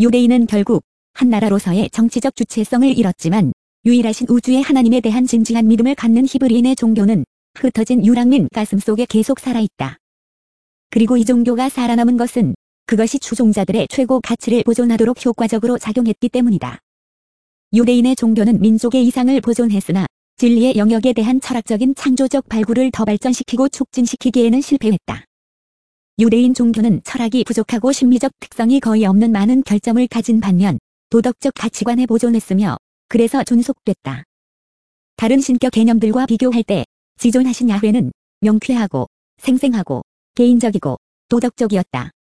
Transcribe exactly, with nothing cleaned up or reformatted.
유대인은 결국 한 나라로서의 정치적 주체성을 잃었지만 유일하신 우주의 하나님에 대한 진지한 믿음을 갖는 히브리인의 종교는 흩어진 유랑민 가슴속에 계속 살아있다. 그리고 이 종교가 살아남은 것은 그것이 추종자들의 최고 가치를 보존하도록 효과적으로 작용했기 때문이다. 유대인의 종교는 민족의 이상을 보존했으나 진리의 영역에 대한 철학적인 창조적 발굴을 더 발전시키고 촉진시키기에는 실패했다. 유대인 종교는 철학이 부족하고 심리적 특성이 거의 없는 많은 결점을 가진 반면 도덕적 가치관에 보존했으며 그래서 존속됐다. 다른 신격 개념들과 비교할 때 지존하신 야훼는 명쾌하고 생생하고 개인적이고 도덕적이었다.